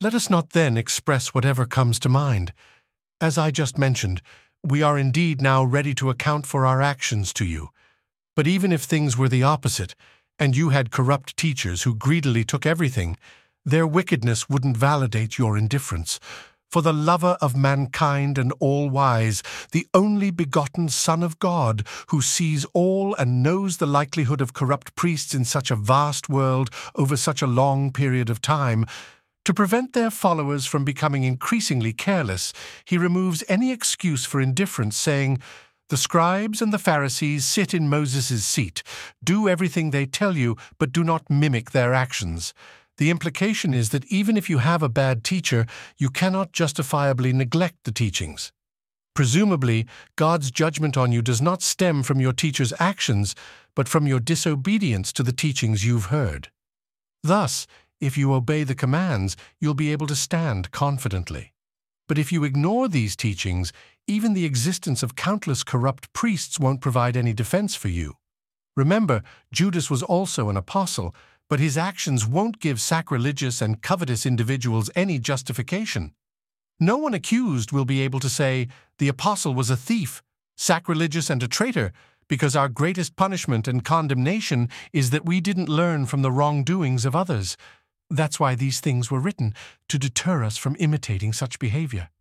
Let us not then express whatever comes to mind. As I just mentioned, we are indeed now ready to account for our actions to you. But even if things were the opposite, and you had corrupt teachers who greedily took everything, their wickedness wouldn't validate your indifference. For the lover of mankind and all-wise, the only begotten Son of God, who sees all and knows the likelihood of corrupt priests in such a vast world over such a long period of time, to prevent their followers from becoming increasingly careless, he removes any excuse for indifference, saying, "The scribes and the Pharisees sit in Moses' seat. Do everything they tell you, but do not mimic their actions." The implication is that even if you have a bad teacher, you cannot justifiably neglect the teachings. Presumably, God's judgment on you does not stem from your teacher's actions, but from your disobedience to the teachings you've heard. Thus, if you obey the commands, you'll be able to stand confidently. But if you ignore these teachings, even the existence of countless corrupt priests won't provide any defense for you. Remember, Judas was also an apostle, but his actions won't give sacrilegious and covetous individuals any justification. No one accused will be able to say, "The apostle was a thief, sacrilegious and a traitor," because our greatest punishment and condemnation is that we didn't learn from the wrongdoings of others. That's why these things were written, to deter us from imitating such behavior.